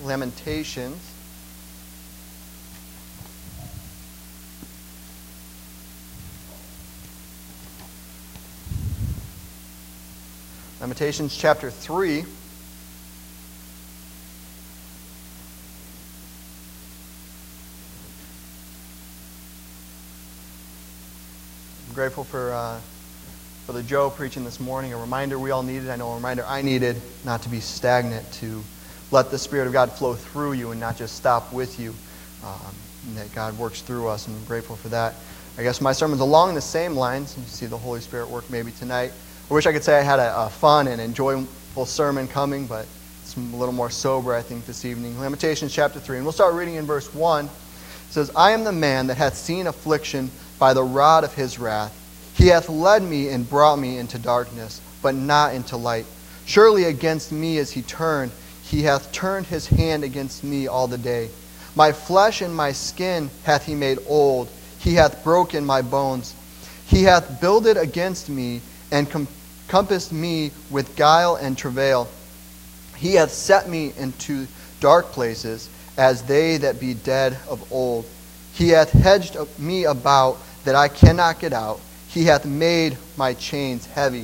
Lamentations. Lamentations chapter 3. I'm grateful for Brother Joe preaching this morning. A reminder we all needed. I know a reminder I needed not to be stagnant, to let the Spirit of God flow through you and not just stop with you. And that God works through us, and I'm grateful for that. I guess my sermon's along the same lines. You see the Holy Spirit work maybe tonight. I wish I could say I had a fun and enjoyable sermon coming, but it's a little more sober, I think, this evening. Lamentations chapter 3, and we'll start reading in verse 1. It says, I am the man that hath seen affliction by the rod of his wrath. He hath led me and brought me into darkness, but not into light. Surely against me is he turned. He hath turned his hand against me all the day. My flesh and my skin hath he made old. He hath broken my bones. He hath builded against me, and compassed me with guile and travail. He hath set me into dark places, as they that be dead of old. He hath hedged me about, that I cannot get out. He hath made my chains heavy.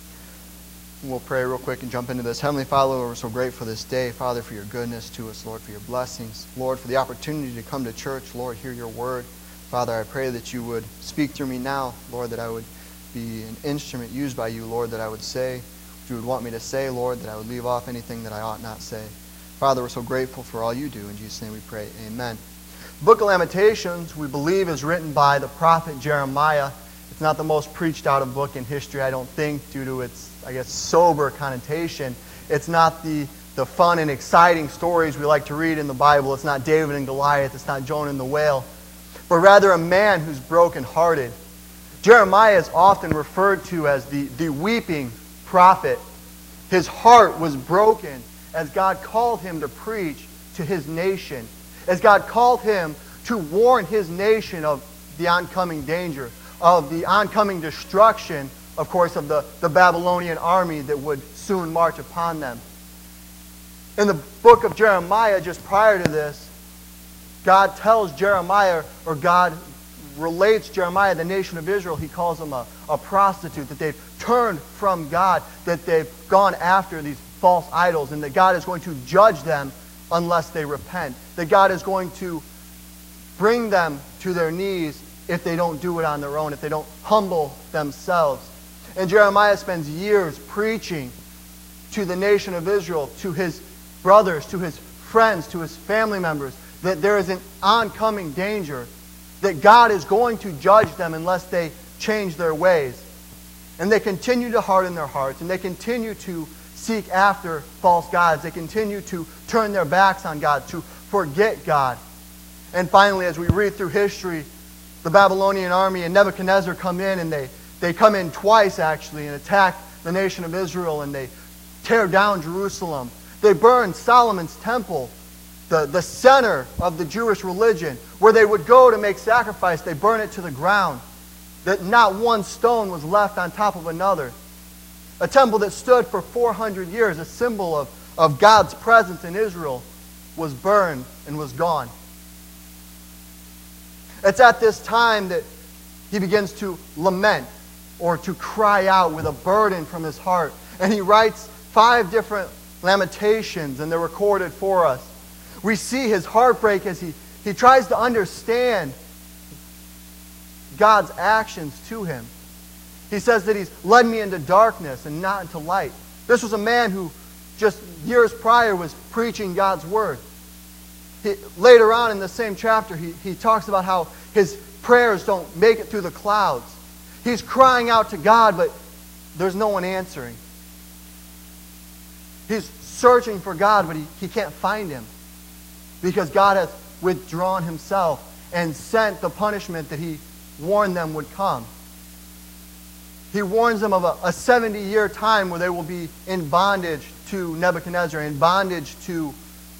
We'll pray real quick and jump into this. Heavenly Father, we're so grateful for this day. Father, for your goodness to us. Lord, for your blessings. Lord, for the opportunity to come to church. Lord, hear your word. Father, I pray that you would speak through me now. Lord, that I would be an instrument used by you, Lord, that I would say what you would want me to say, Lord, that I would leave off anything that I ought not say. Father, we're so grateful for all you do. In Jesus' name we pray. Amen. The book of Lamentations, we believe, is written by the prophet Jeremiah. It's not the most preached out of book in history, I don't think, due to its, sober connotation. It's not the fun and exciting stories we like to read in the Bible. It's not David and Goliath. It's not Jonah and the whale. But rather a man who's brokenhearted. Jeremiah is often referred to as the weeping prophet. His heart was broken as God called him to preach to his nation, as God called him to warn his nation of the oncoming danger, of the oncoming destruction, of course, of the Babylonian army that would soon march upon them. In the book of Jeremiah, just prior to this, God tells Jeremiah, or God relates Jeremiah, the nation of Israel, he calls them a prostitute, that they've turned from God, that they've gone after these false idols, and that God is going to judge them unless they repent, that God is going to bring them to their knees if they don't do it on their own, if they don't humble themselves. And Jeremiah spends years preaching to the nation of Israel, to his brothers, to his friends, to his family members, that there is an oncoming danger, that God is going to judge them unless they change their ways. And they continue to harden their hearts, and they continue to seek after false gods. They continue to turn their backs on God, to forget God. And finally, as we read through history, the Babylonian army and Nebuchadnezzar come in, and they come in twice, actually, and attack the nation of Israel, and they tear down Jerusalem. They burn Solomon's temple, the center of the Jewish religion, where they would go to make sacrifice. They burn it to the ground, that not one stone was left on top of another. A temple that stood for 400 years, a symbol of God's presence in Israel, was burned and was gone. It's at this time that he begins to lament, or to cry out with a burden from his heart. And he writes 5 different lamentations, and they're recorded for us. We see his heartbreak as he tries to understand God's actions to him. He says that he's led me into darkness and not into light. This was a man who just years prior was preaching God's word. Later on in the same chapter, he talks about how his prayers don't make it through the clouds. He's crying out to God, but there's no one answering. He's searching for God, but he can't find him, because God has withdrawn himself and sent the punishment that he warned them would come. He warns them of a 70-year time where they will be in bondage to Nebuchadnezzar, in bondage to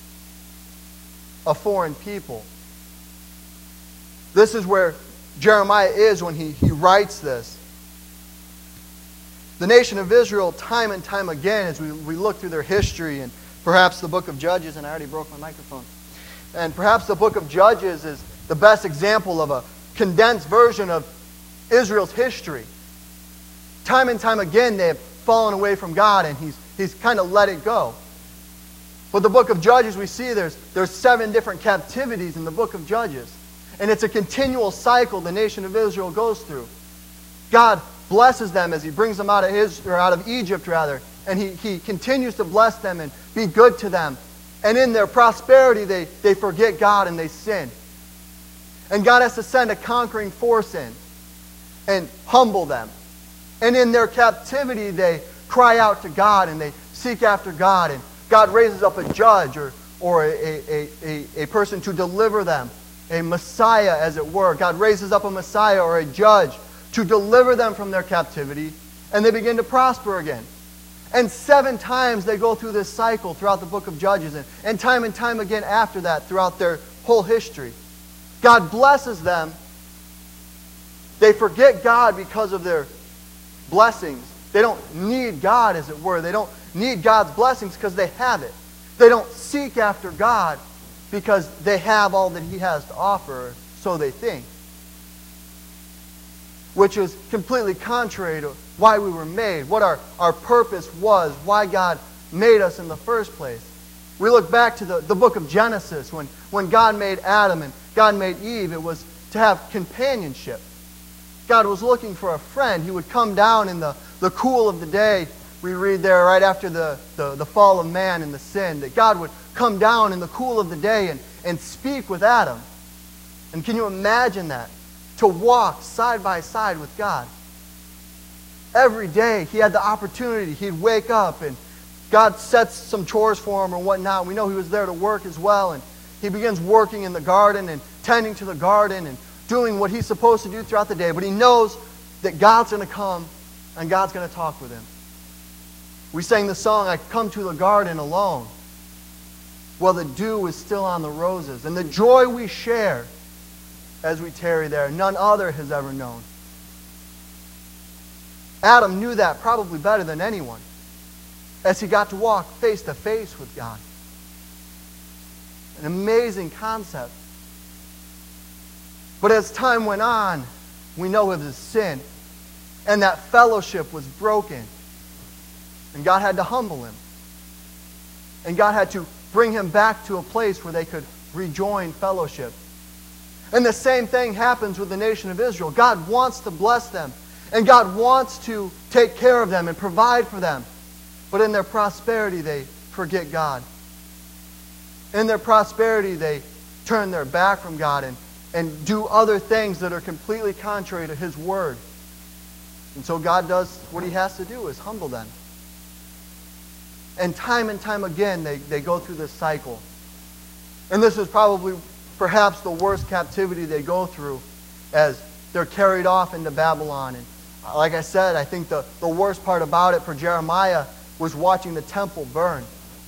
a foreign people. This is where Jeremiah is when he writes this. The nation of Israel, time and time again, as we look through their history and Perhaps the book of Judges, and I already broke my microphone. And perhaps the book of Judges is the best example of a condensed version of Israel's history. Time and time again, they have fallen away from God, and He's kind of let it go. But the book of Judges, we see there's 7 different captivities in the book of Judges. And it's a continual cycle the nation of Israel goes through. God blesses them as He brings them out of Egypt, and He continues to bless them and be good to them. And in their prosperity, they forget God and they sin. And God has to send a conquering force in and humble them. And in their captivity, they cry out to God and they seek after God. And God raises up a judge or a person to deliver them, a Messiah, as it were. God raises up a Messiah or a judge to deliver them from their captivity, and they begin to prosper again. And 7 times they go through this cycle throughout the book of Judges, and time again after that throughout their whole history. God blesses them. They forget God because of their blessings. They don't need God, as it were. They don't need God's blessings because they have it. They don't seek after God because they have all that He has to offer, so they think. Which is completely contrary to why we were made, what our purpose was, why God made us in the first place. We look back to the book of Genesis, when God made Adam and God made Eve, it was to have companionship. God was looking for a friend. He would come down in the cool of the day. We read there right after the fall of man and the sin, that God would come down in the cool of the day and speak with Adam. And can you imagine that? To walk side by side with God. Every day he had the opportunity. He'd wake up and God sets some chores for him or whatnot. We know he was there to work as well. And he begins working in the garden and tending to the garden and doing what he's supposed to do throughout the day. But he knows that God's going to come and God's going to talk with him. We sang the song, I come to the garden alone, while the dew is still on the roses. And the joy we share as we tarry there, none other has ever known. Adam knew that probably better than anyone, as he got to walk face to face with God. An amazing concept. But as time went on, we know of his sin, and that fellowship was broken. And God had to humble him. And God had to bring him back to a place where they could rejoin fellowship. And the same thing happens with the nation of Israel. God wants to bless them. And God wants to take care of them and provide for them. But in their prosperity, they forget God. In their prosperity, they turn their back from God and do other things that are completely contrary to His Word. And so God does what He has to do, is humble them. And time again, they go through this cycle. And this is probably perhaps the worst captivity they go through, as they're carried off into Babylon. And like I said, I think the worst part about it for Jeremiah was watching the temple burn.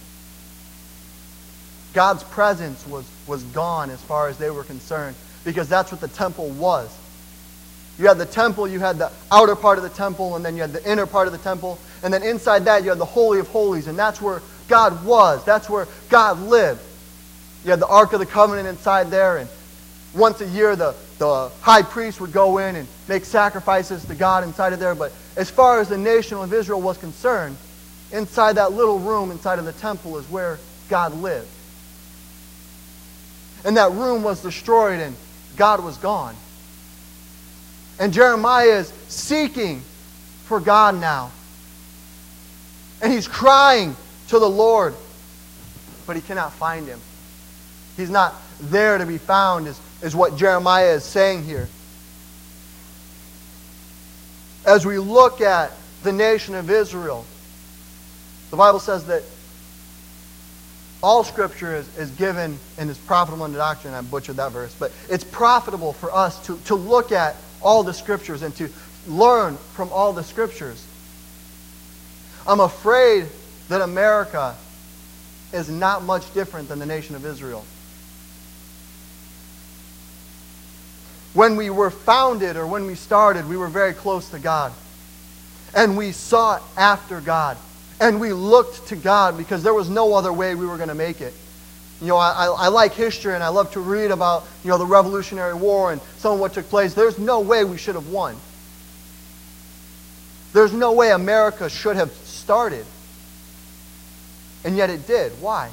God's presence was gone as far as they were concerned, because that's what the temple was. You had the temple, you had the outer part of the temple, and then you had the inner part of the temple, and then inside that you had the Holy of Holies, and that's where God was. That's where God lived. You had the Ark of the Covenant inside there, and once a year the high priest would go in and make sacrifices to God inside of there. But as far as the nation of Israel was concerned, inside that little room inside of the temple is where God lived. And that room was destroyed and God was gone. And Jeremiah is seeking for God now. And he's crying to the Lord, but he cannot find Him. He's not there to be found, is what Jeremiah is saying here. As we look at the nation of Israel, the Bible says that all Scripture is given and is profitable unto doctrine. I butchered that verse. But it's profitable for us to look at all the Scriptures and to learn from all the Scriptures. I'm afraid that America is not much different than the nation of Israel. When we were founded, or when we started, we were very close to God. And we sought after God. And we looked to God because there was no other way we were going to make it. You know, I like history and I love to read about, you know, the Revolutionary War and some of what took place. There's no way we should have won. There's no way America should have started. And yet it did. Why?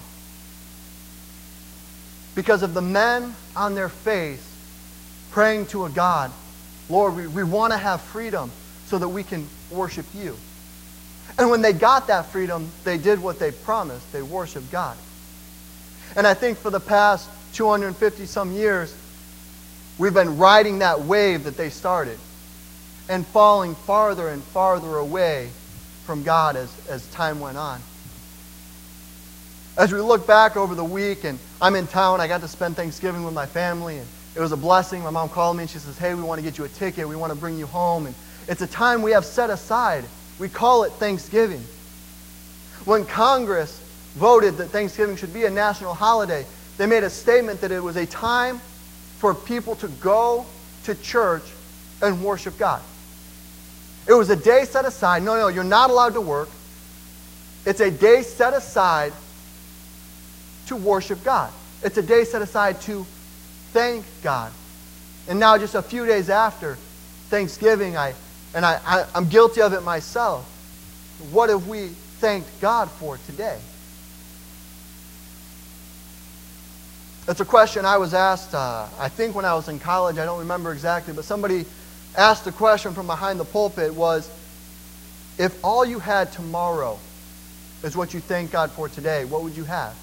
Because of the men on their face praying to a God, Lord, we want to have freedom so that we can worship you. And when they got that freedom, they did what they promised. They worshiped God. And I think for the past 250 some years, we've been riding that wave that they started and falling farther and farther away from God as time went on. As we look back over the week, and I'm in town, I got to spend Thanksgiving with my family, and it was a blessing. My mom called me and she says, hey, we want to get you a ticket. We want to bring you home. And it's a time we have set aside. We call it Thanksgiving. When Congress voted that Thanksgiving should be a national holiday, they made a statement that it was a time for people to go to church and worship God. It was a day set aside. No, you're not allowed to work. It's a day set aside to worship God. It's a day set aside to thank God. And now just a few days after Thanksgiving, I'm guilty of it myself. What have we thanked God for today? It's a question I was asked, I think when I was in college, I don't remember exactly, but somebody asked the question from behind the pulpit was, if all you had tomorrow is what you thank God for today, what would you have?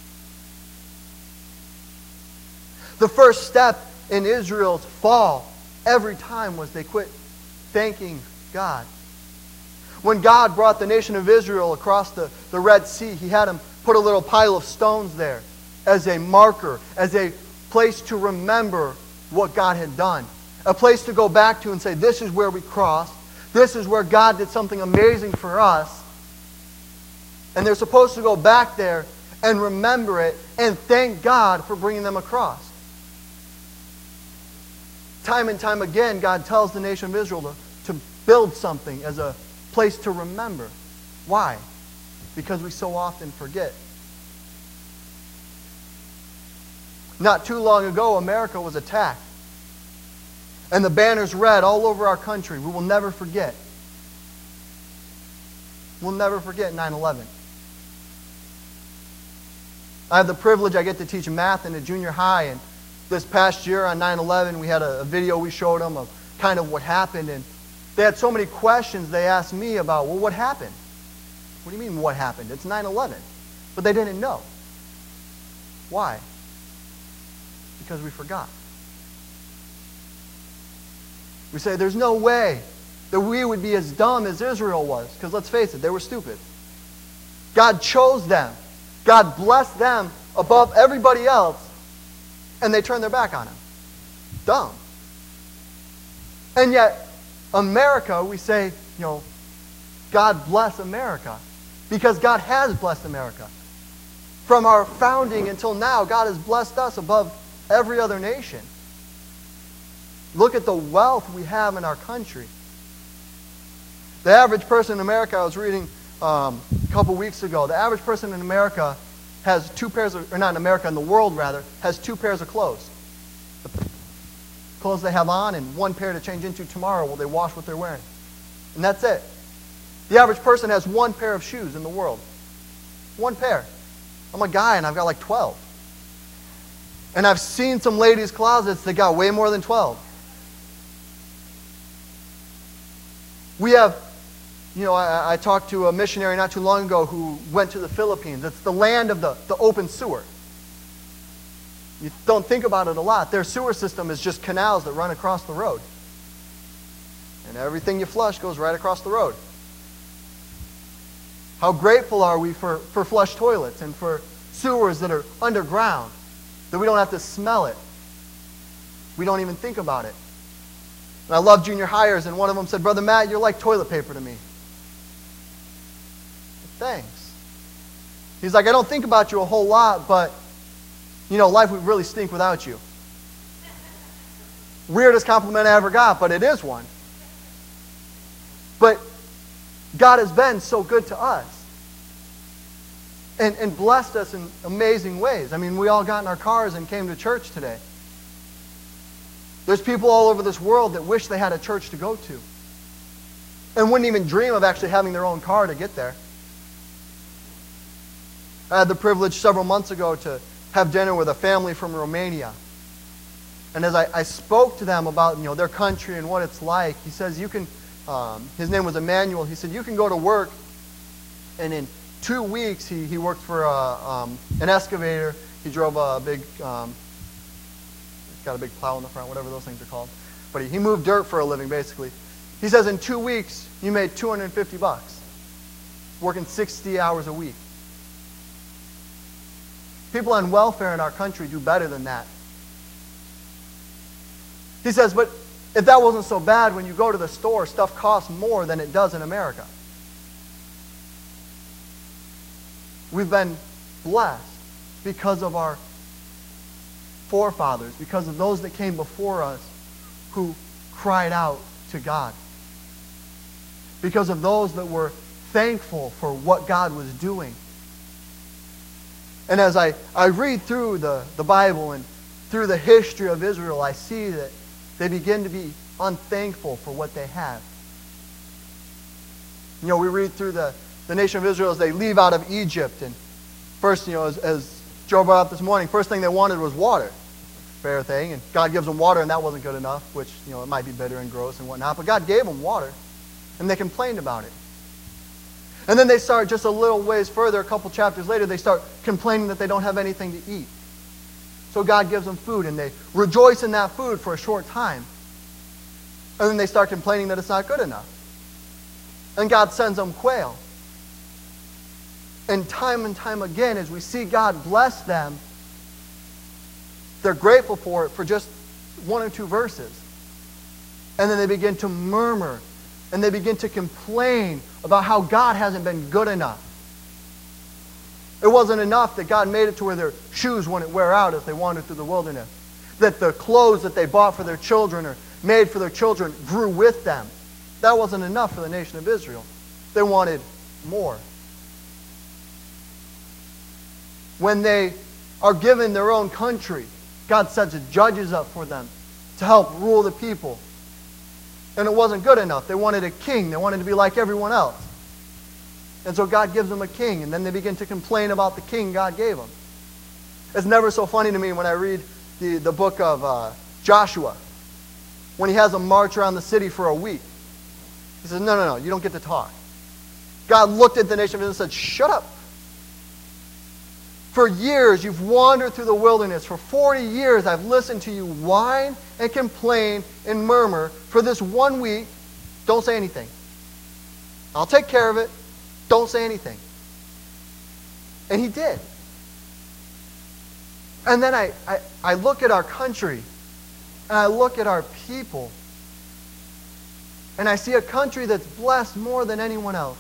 The first step in Israel's fall every time was they quit thanking God. When God brought the nation of Israel across the Red Sea, He had them put a little pile of stones there as a marker, as a place to remember what God had done. A place to go back to and say, this is where we crossed. This is where God did something amazing for us. And they're supposed to go back there and remember it and thank God for bringing them across. Time and time again, God tells the nation of Israel to build something as a place to remember. Why? Because we so often forget. Not too long ago, America was attacked. And the banners read all over our country, we will never forget. We'll never forget 9/11. I have the privilege, I get to teach math in a junior high, and this past year on 9/11, we had a video we showed them of kind of what happened, and they had so many questions they asked me about, well, what happened? What do you mean, what happened? It's 9/11. But they didn't know. Why? Because we forgot. We say there's no way that we would be as dumb as Israel was, because let's face it, they were stupid. God chose them. God blessed them above everybody else, and they turned their back on Him. Dumb. And yet, America, we say, God bless America, because God has blessed America. From our founding until now, God has blessed us above every other nation. Look at the wealth we have in our country. The average person in America, I was reading a couple weeks ago, the average person in America has two pairs of, or not in America, in the world rather, has two pairs of clothes. The clothes they have on and one pair to change into tomorrow while they wash what they're wearing. And that's it. The average person has one pair of shoes in the world. One pair. I'm a guy and I've got like 12. And I've seen some ladies' closets that got way more than 12. We have, I talked to a missionary not too long ago who went to the Philippines. It's the land of the open sewer. You don't think about it a lot. Their sewer system is just canals that run across the road. And everything you flush goes right across the road. How grateful are we for flush toilets and for sewers that are underground, that we don't have to smell it. We don't even think about it. And I love junior hires, and one of them said, Brother Matt, you're like toilet paper to me. Thanks. He's like, I don't think about you a whole lot, but, life would really stink without you. Weirdest compliment I ever got, but it is one. But God has been so good to us. and blessed us in amazing ways. I mean, we all got in our cars and came to church today. There's people all over this world that wish they had a church to go to and wouldn't even dream of actually having their own car to get there. I had the privilege several months ago to have dinner with a family from Romania. And as I spoke to them about their country and what it's like, he says, you can, his name was Emmanuel, he said, you can go to work, and in 2 weeks he worked for an excavator. He drove a big, got a big plow in the front, whatever those things are called. But he moved dirt for a living, basically. He says in 2 weeks, you made $250, working 60 hours a week. People on welfare in our country do better than that. He says, but if that wasn't so bad, when you go to the store, stuff costs more than it does in America. We've been blessed because of our forefathers, because of those that came before us who cried out to God. Because of those that were thankful for what God was doing. And as I read through the Bible and through the history of Israel, I see that they begin to be unthankful for what they have. We read through the nation of Israel as they leave out of Egypt. And first, as Joe brought up this morning, first thing they wanted was water. Fair thing. And God gives them water, and that wasn't good enough, which, it might be bitter and gross and whatnot. But God gave them water, and they complained about it. And then they start just a little ways further, a couple chapters later, they start complaining that they don't have anything to eat. So God gives them food, and they rejoice in that food for a short time. And then they start complaining that it's not good enough. And God sends them quail. And time again, as we see God bless them, they're grateful for it for just 1 or 2 verses. And then they begin to murmur, and they begin to complain about how God hasn't been good enough. It wasn't enough that God made it to where their shoes wouldn't wear out as they wandered through the wilderness. That the clothes that they bought for their children or made for their children grew with them. That wasn't enough for the nation of Israel. They wanted more. When they are given their own country, God sets judges up for them to help rule the people. And it wasn't good enough. They wanted a king. They wanted to be like everyone else. And so God gives them a king, and then they begin to complain about the king God gave them. It's never so funny to me when I read the book of Joshua, when he has them march around the city for a week. He says, no, you don't get to talk. God looked at the nation of Israel and said, shut up. For years you've wandered through the wilderness. For 40 years I've listened to you whine and complain and murmur. For this 1 week, don't say anything. I'll take care of it. Don't say anything. And he did. And then I look at our country, and I look at our people, and I see a country that's blessed more than anyone else.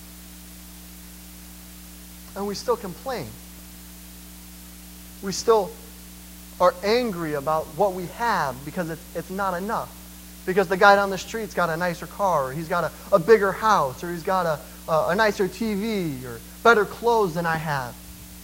And we still complain. We still are angry about what we have because it's not enough. Because the guy down the street's got a nicer car, or he's got a bigger house, or he's got a nicer TV, or better clothes than I have.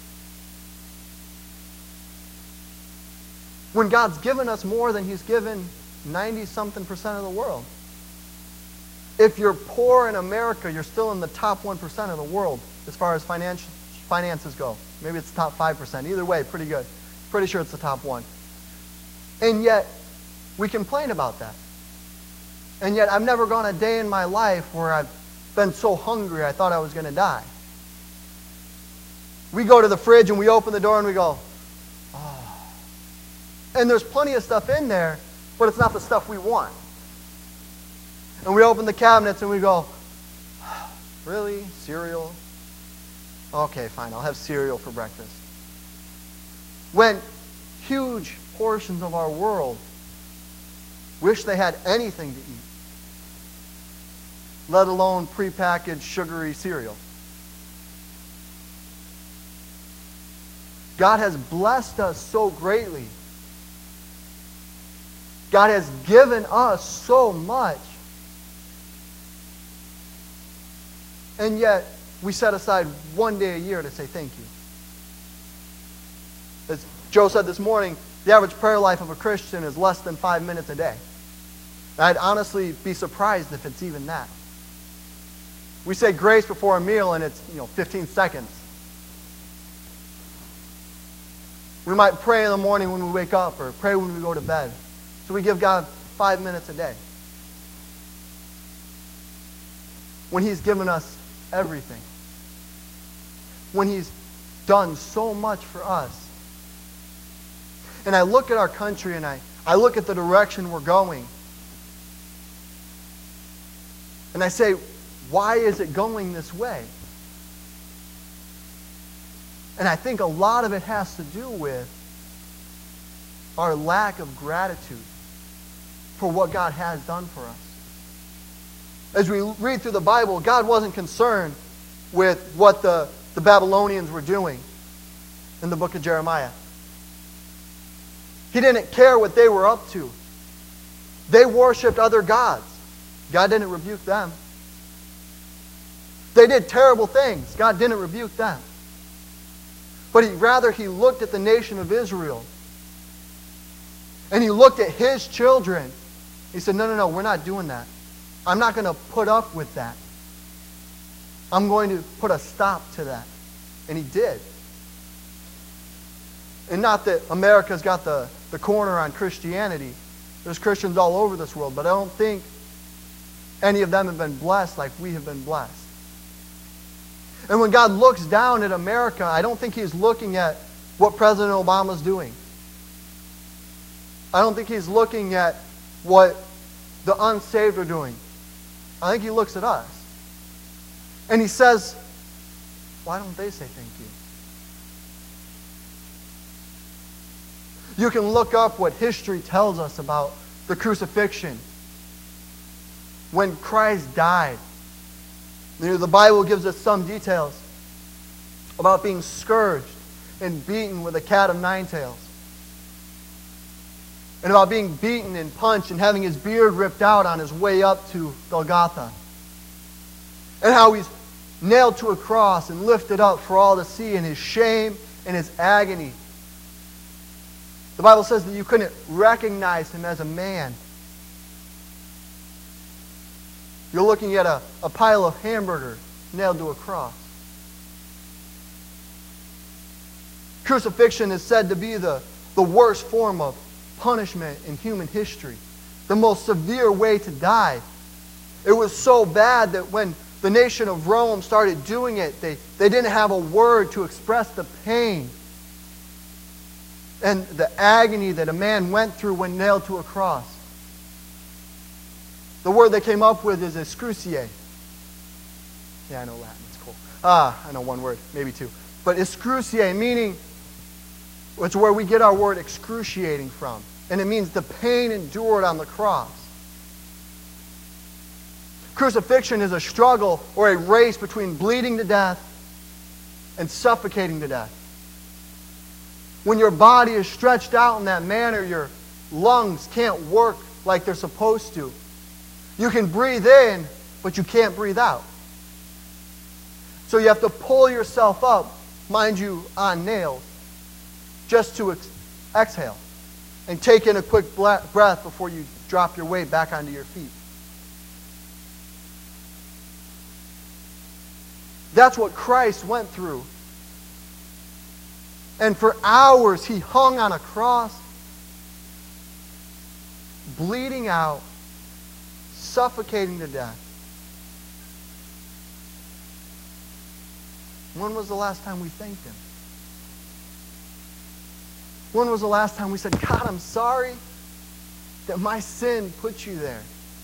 When God's given us more than He's given 90-something% of the world. If you're poor in America, you're still in the top 1% of the world as far as finances go. Maybe it's the top 5%. Either way, pretty good. Pretty sure it's the top 1. And yet, we complain about that. And yet, I've never gone a day in my life where I've been so hungry I thought I was going to die. We go to the fridge and we open the door and we go, oh. And there's plenty of stuff in there, but it's not the stuff we want. And we open the cabinets and we go, really? Cereal? Okay, fine, I'll have cereal for breakfast. When huge portions of our world wish they had anything to eat, let alone prepackaged sugary cereal. God has blessed us so greatly. God has given us so much. And yet, we set aside one day a year to say thank you. As Joe said this morning, the average prayer life of a Christian is less than 5 minutes a day. I'd honestly be surprised if it's even that. We say grace before a meal and it's 15 seconds. We might pray in the morning when we wake up or pray when we go to bed. So we give God 5 minutes a day. When He's given us everything. When He's done so much for us. And I look at our country and I look at the direction we're going. And I say, why is it going this way? And I think a lot of it has to do with our lack of gratitude for what God has done for us. As we read through the Bible, God wasn't concerned with what the Babylonians were doing in the book of Jeremiah. He didn't care what they were up to. They worshipped other gods. God didn't rebuke them. They did terrible things. God didn't rebuke them. But He looked at the nation of Israel. And He looked at His children. He said, no, we're not doing that. I'm not going to put up with that. I'm going to put a stop to that. And He did. And not that America's got the corner on Christianity. There's Christians all over this world, but I don't think any of them have been blessed like we have been blessed. And when God looks down at America, I don't think He's looking at what President Obama's doing. I don't think He's looking at what the unsaved are doing. I think He looks at us. And He says, why don't they say thank you? You can look up what history tells us about the crucifixion. When Christ died. The Bible gives us some details about being scourged and beaten with a cat of 9 tails. And about being beaten and punched and having His beard ripped out on His way up to Golgotha. And how He's nailed to a cross and lifted up for all to see in His shame and His agony. The Bible says that you couldn't recognize Him as a man. You're looking at a pile of hamburgers nailed to a cross. Crucifixion is said to be the worst form of punishment in human history. The most severe way to die. It was so bad that when the nation of Rome started doing it, they didn't have a word to express the pain and the agony that a man went through when nailed to a cross. The word they came up with is excruciate. Yeah, I know Latin. It's cool. I know one word, maybe two. But excruciate, meaning it's where we get our word excruciating from. And it means the pain endured on the cross. Crucifixion is a struggle or a race between bleeding to death and suffocating to death. When your body is stretched out in that manner, your lungs can't work like they're supposed to. You can breathe in, but you can't breathe out. So you have to pull yourself up, mind you, on nails, just to exhale and take in a quick breath before you drop your weight back onto your feet. That's what Christ went through. And for hours He hung on a cross, bleeding out, suffocating to death. When was the last time we thanked Him? When was the last time we said, God, I'm sorry that my sin put you there?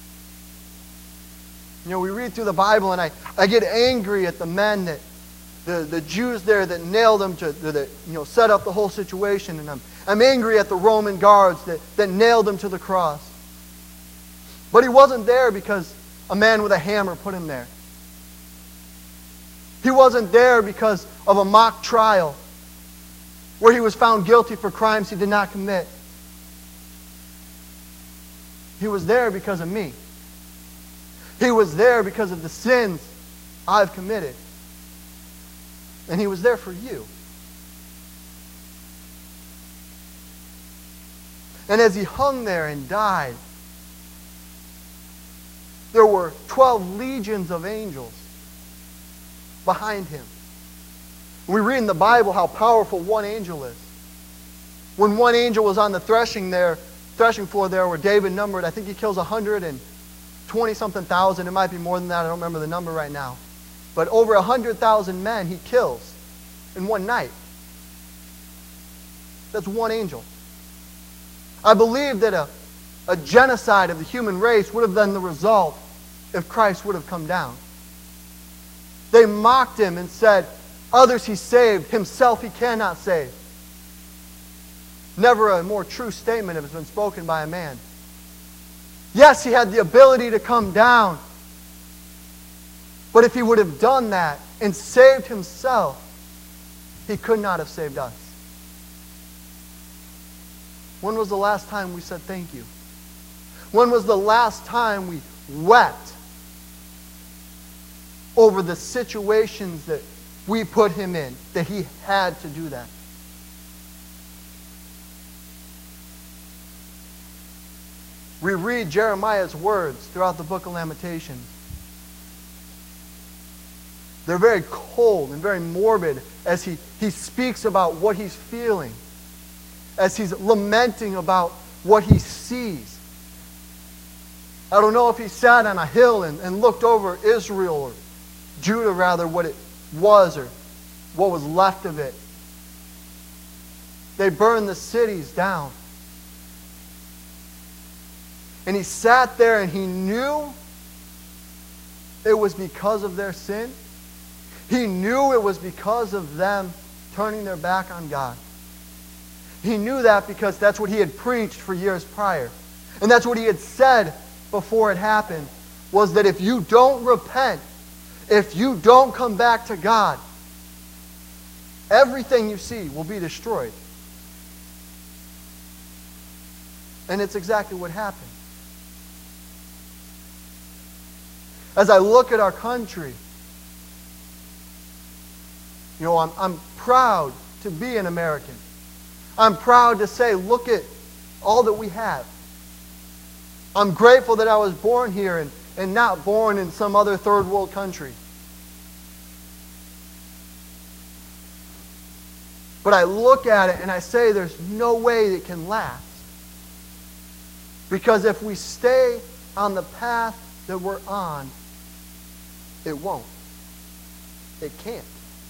We read through the Bible and I get angry at the men that the Jews there that nailed Him that set up the whole situation, and I'm angry at the Roman guards that nailed Him to the cross. But He wasn't there because a man with a hammer put Him there. He wasn't there because of a mock trial where He was found guilty for crimes He did not commit. He was there because of me. He was there because of the sins I've committed. And he was there for you. And as he hung there and died, there were 12 legions of angels behind him. We read in the Bible how powerful one angel is. When one angel was on the threshing floor there where David numbered, I think he kills 120-something thousand. It might be more than that. I don't remember the number right now. But over 100,000 men he kills in one night. That's one angel. I believe that a genocide of the human race would have been the result if Christ would have come down. They mocked him and said, others he saved, himself he cannot save. Never a more true statement has been spoken by a man. Yes, he had the ability to come down. But if he would have done that and saved himself, he could not have saved us. When was the last time we said thank you? When was the last time we wept over the situations that we put him in, that he had to do that? We read Jeremiah's words throughout the book of Lamentations. They're very cold and very morbid as he speaks about what he's feeling, as he's lamenting about what he sees. I don't know if he sat on a hill and looked over Israel, or Judah rather, what it was or what was left of it. They burned the cities down. And he sat there and he knew it was because of their sin. He knew it was because of them turning their back on God. He knew that because that's what he had preached for years prior. And that's what he had said before it happened, was that if you don't repent, if you don't come back to God, everything you see will be destroyed. And it's exactly what happened. As I look at our country, you know, I'm proud to be an American. I'm proud to say, look at all that we have. I'm grateful that I was born here and not born in some other third world country. But I look at it and I say there's no way it can last. Because if we stay on the path that we're on, it won't. It can't.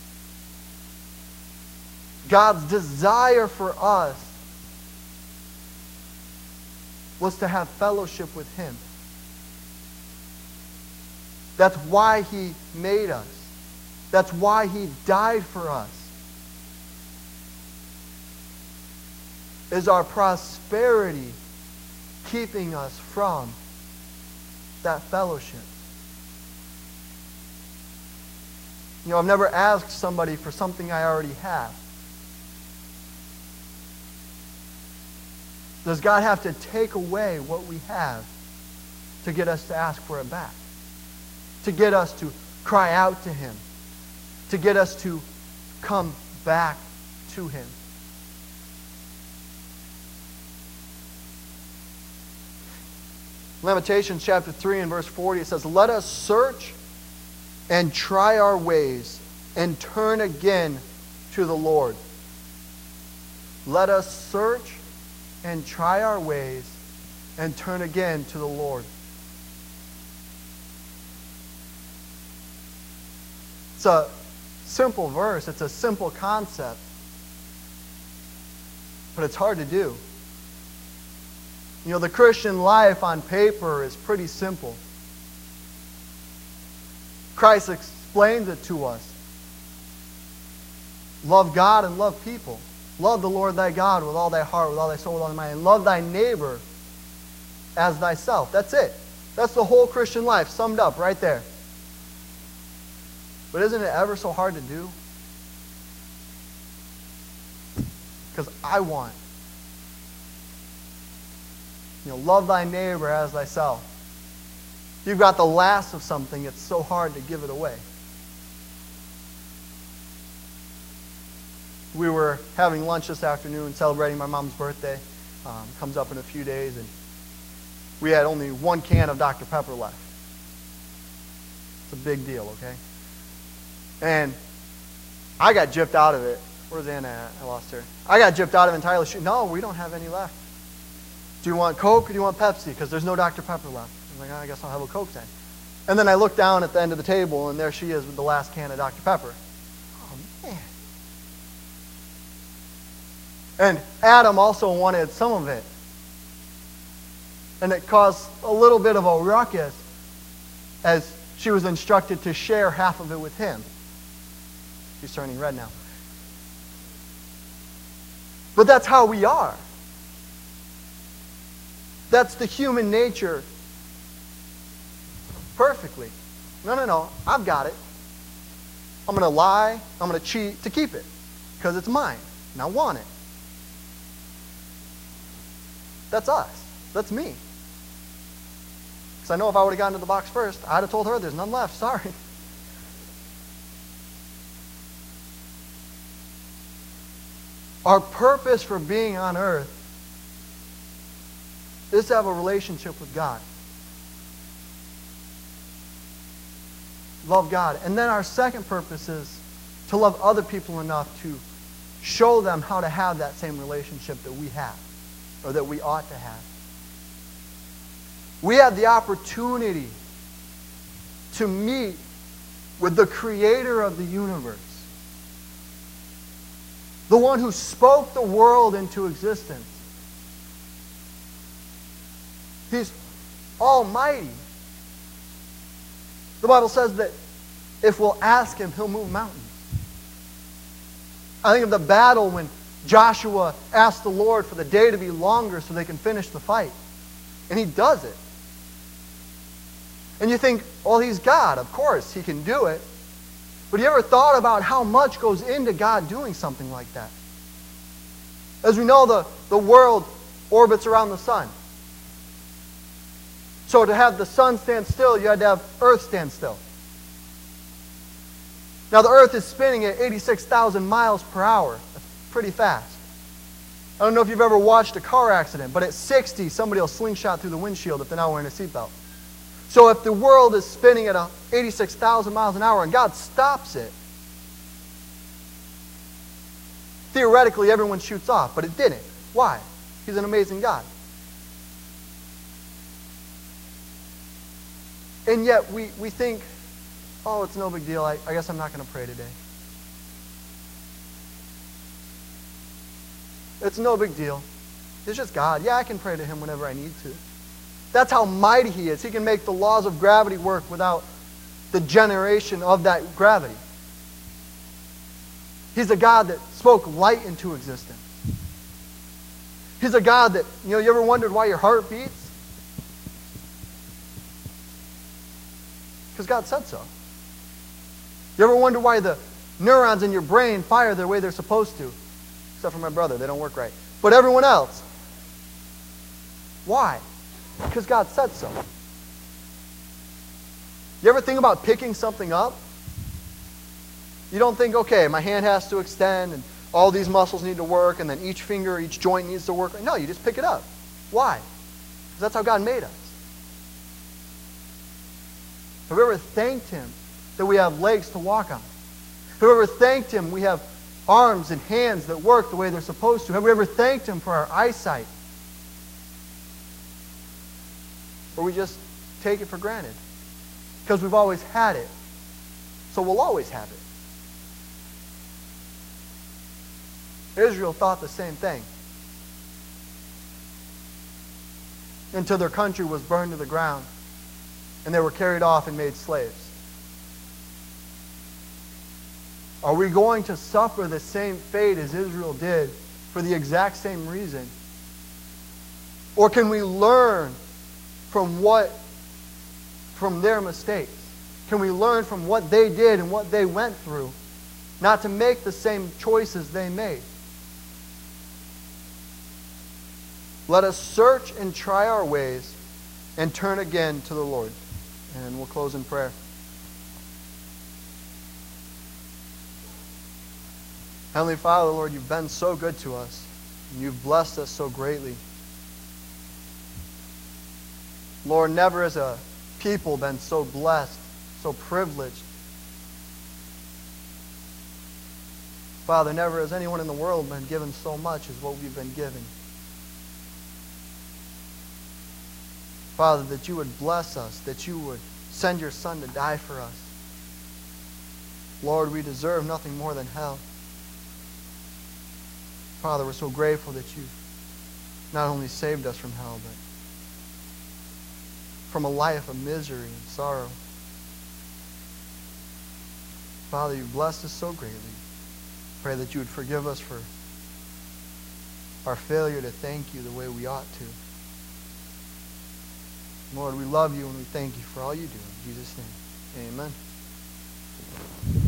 God's desire for us was to have fellowship with Him. That's why He made us. That's why He died for us. Is our prosperity keeping us from that fellowship? You know, I've never asked somebody for something I already have. Does God have to take away what we have to get us to ask for it back? To get us to cry out to Him? To get us to come back to Him? Lamentations chapter 3 and verse 40, it says, "Let us search and try our ways and turn again to the Lord." Let us search and try our ways and turn again to the Lord. It's a simple verse. It's a simple concept. But it's hard to do. You know, the Christian life on paper is pretty simple. Christ explains it to us. Love God and love people. Love the Lord thy God with all thy heart, with all thy soul, with all thy mind. And love thy neighbor as thyself. That's it. That's the whole Christian life summed up right there. But isn't it ever so hard to do? Because I want. You know, love thy neighbor as thyself. If you've got the last of something, it's so hard to give it away. we were having lunch this afternoon celebrating my mom's birthday. Comes up in a few days, and we had only one can of Dr. Pepper left. It's a big deal, okay? And I got gypped out of it. Where's Anna at? I lost her. I got gypped out of it entirely. No, we don't have any left. Do you want Coke or do you want Pepsi? Because there's no Dr. Pepper left. I'm like, I guess I'll have a Coke then. And then I look down at the end of the table, and there she is with the last can of Dr. Pepper. Oh, man. And Adam also wanted some of it. And it caused a little bit of a ruckus as she was instructed to share half of it with him. She's turning red now. But that's how we are. That's the human nature perfectly. No, I've got it. I'm going to lie, I'm going to cheat to keep it because it's mine and I want it. That's us. That's me. Because I know if I would have gotten to the box first, I'd have told her there's none left. Sorry. Our purpose for being on earth is to have a relationship with God. Love God. And then our second purpose is to love other people enough to show them how to have that same relationship that we have, or that we ought to have. We have the opportunity to meet with the Creator of the universe, the one who spoke the world into existence. He's almighty. The Bible says that if we'll ask Him, He'll move mountains. I think of the battle when Joshua asked the Lord for the day to be longer so they can finish the fight. And He does it. And you think, well, He's God. Of course, He can do it. But have you ever thought about how much goes into God doing something like that? As we know, the world orbits around the sun. So to have the sun stand still, you had to have Earth stand still. Now the Earth is spinning at 86,000 miles per hour. That's pretty fast. I don't know if you've ever watched a car accident, but at 60, somebody will slingshot through the windshield if they're not wearing a seatbelt. So if the world is spinning at 86,000 miles an hour and God stops it, theoretically everyone shoots off, but it didn't. Why? He's an amazing God. And yet we think, oh, it's no big deal. I guess I'm not going to pray today. It's no big deal. It's just God. Yeah, I can pray to Him whenever I need to. That's how mighty He is. He can make the laws of gravity work without the generation of that gravity. He's a God that spoke light into existence. He's a God that, you ever wondered why your heart beats? Because God said so. You ever wonder why the neurons in your brain fire the way they're supposed to? Except for my brother, they don't work right. But everyone else. Why? Because God said so. You ever think about picking something up? You don't think, okay, my hand has to extend and all these muscles need to work and then each finger, each joint needs to work. No, you just pick it up. Why? Because that's how God made us. Have you ever thanked Him that we have legs to walk on? Have you ever thanked Him we have arms and hands that work the way they're supposed to? Have we ever thanked Him for our eyesight? Or we just take it for granted? Because we've always had it. So we'll always have it. Israel thought the same thing. Until their country was burned to the ground. And they were carried off and made slaves. Are we going to suffer the same fate as Israel did for the exact same reason? Or can we learn from their mistakes? Can we learn from what they did and what they went through, not to make the same choices they made? Let us search and try our ways and turn again to the Lord. And we'll close in prayer. Heavenly Father, Lord, you've been so good to us, and you've blessed us so greatly. Lord, never has a people been so blessed, so privileged. Father, never has anyone in the world been given so much as what we've been given. Father, that you would bless us, that you would send your Son to die for us. Lord, we deserve nothing more than hell. Father, we're so grateful that you not only saved us from hell, but from a life of misery and sorrow. Father, you've blessed us so greatly. Pray that you would forgive us for our failure to thank you the way we ought to. Lord, we love you and we thank you for all you do. In Jesus' name, amen.